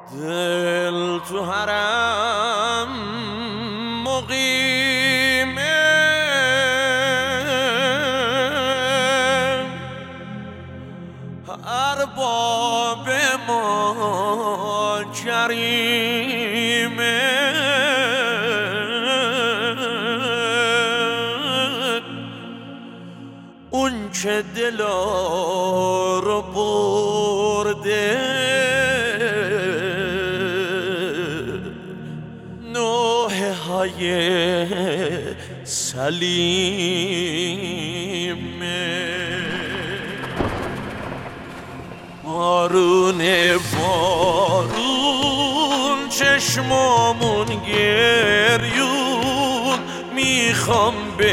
دل تو حرم مقیمه، ارباب ما کریمه، اون که دلا رو برده نوحه های سلیمه. بارون چشمامون گریون، میخوام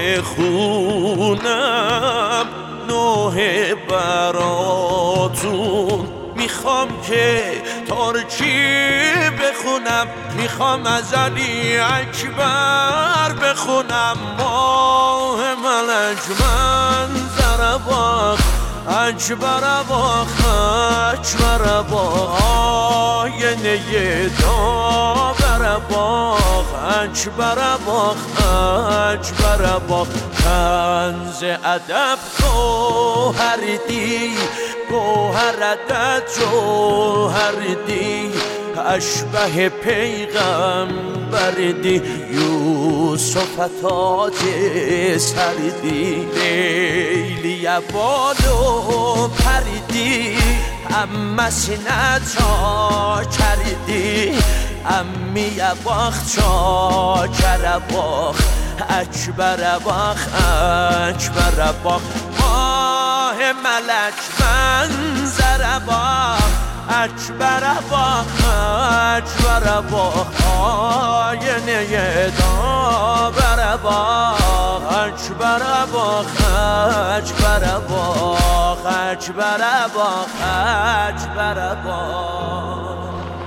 بخونم نوحه براتون، میخوام که ترکی بخونم، میخوام از علی اکبر بخونم. ماه ملک منظر باغ اکبر باغ اکبر باغ، آینه داور باغ اکبر باغ اکبر باغ. کنز ادب گوهر دی، گوهر عدد جوهر دی، اشبه پیغمبر دی، یوسف تاج سردی، لیلی بالو پردی، اما سینه چا کردی، امی باخ چا کرباخ اکبر باخ اکبر باخ. ماه ملک منظر باخ اکبر باخ اکبر باخ، آینه داور باخ اکبر باخ اکبر باخ اکبر باخ اکبر باخ.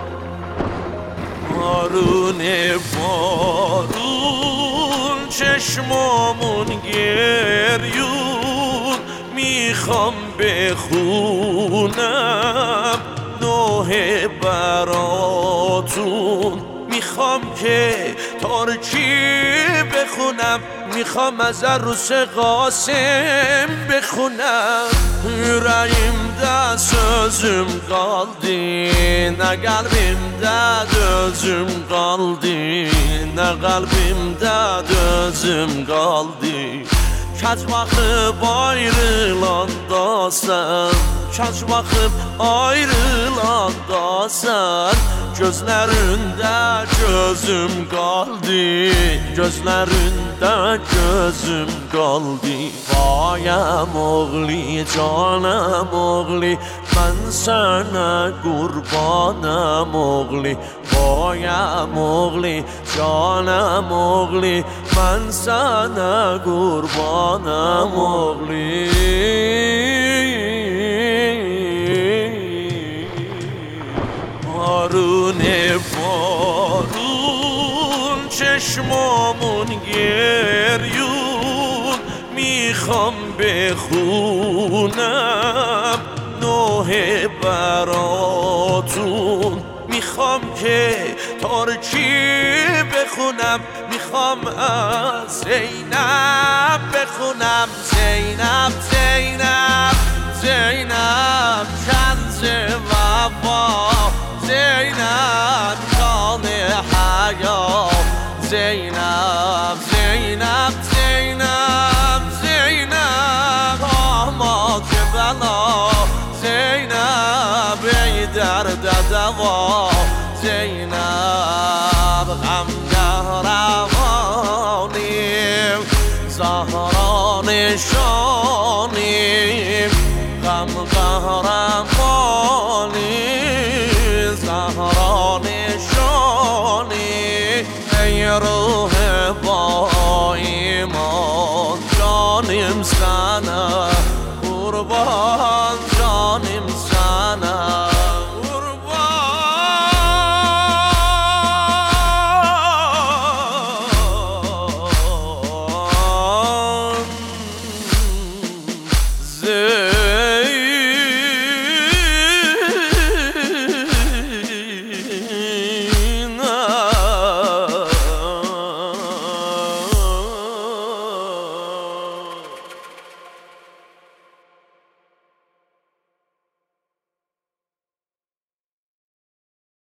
بارون چشمامون گریون، میخوام بخونم نوحه براتون، میخوام که ترکی بخونم، میخوام از عروس قاسم بخونم. Yüreğimde sözüm kaldı, ne kalbimde dözüm kaldı, ne kalbimde dözüm kaldı. Kaç bakıp ayrılanda sen, kaç bakıp ayrılanda sen, gözlerinde gözüm kaldı, gözlerinde gözüm kaldı. Bayam oğli, canım oğli, ben sana kurbanım oğli. Bayam oğli, canım oğli, ben sana kurbanım oğli. بارون چشمامون گریون، میخوام بخونم نوحه براتون، میخوام که ترکی بخونم، میخوام از زینب بخونم. زینب زینب زینب کنز وفا، زینب جان حیا، زینب زینب زینب زینب آماد بلا، زینب ای درد دوا، زینب غمگه روانیم، زهرا نشانیم، غم قهرمانی، زهرا نشانی، ای روح با ایمان جانیم سنه قربان